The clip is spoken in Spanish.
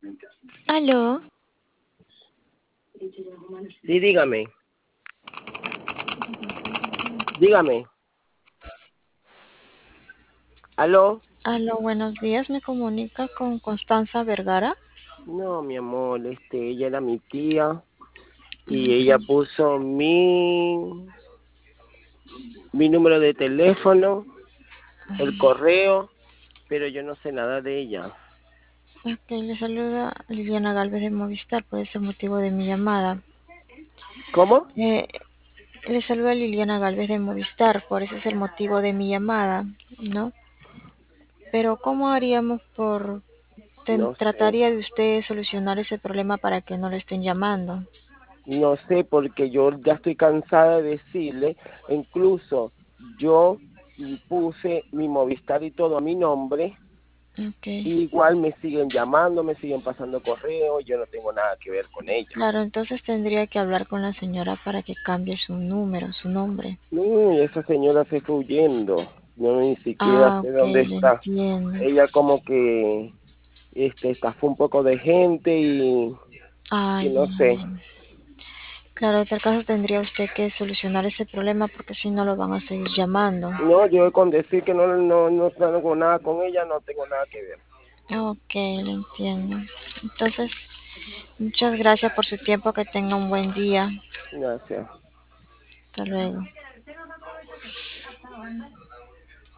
Aló, Sí, dígame, dígame. ¿Aló? aló, buenos días. Me comunica con Constanza Vergara. No, mi amor, ella era mi tía y ella Ok, puso mi número de teléfono, el correo, pero yo no sé nada de ella. ok, le saluda Liliana Galvez de Movistar, por ese motivo de mi llamada. ¿Cómo? Eh, Le saluda Liliana Galvez de Movistar, por ese es el motivo de mi llamada, ¿no? Pero ¿cómo haríamos No sé. trataría de usted solucionar ese problema para que no le estén llamando? No sé porque yo ya estoy cansada de decirle, incluso yo puse mi Movistar y todo a mi nombre, Ok, y igual me siguen llamando, me siguen pasando correo, yo no tengo nada que ver con ella. claro, entonces tendría que hablar con la señora para que cambie su número, su nombre. No, y esa señora se fue huyendo, yo ni siquiera Ah, sé ok, dónde le está. entiendo. Ella como que estafó un poco de gente y Ay, no sé. bien. Claro, en tal caso tendría usted que solucionar ese problema porque si no lo van a seguir llamando. No, yo con decir que no tengo nada con ella, no tengo nada que ver. Ok, le entiendo. Entonces, muchas gracias por su tiempo, que tenga un buen día. Gracias. Hasta luego.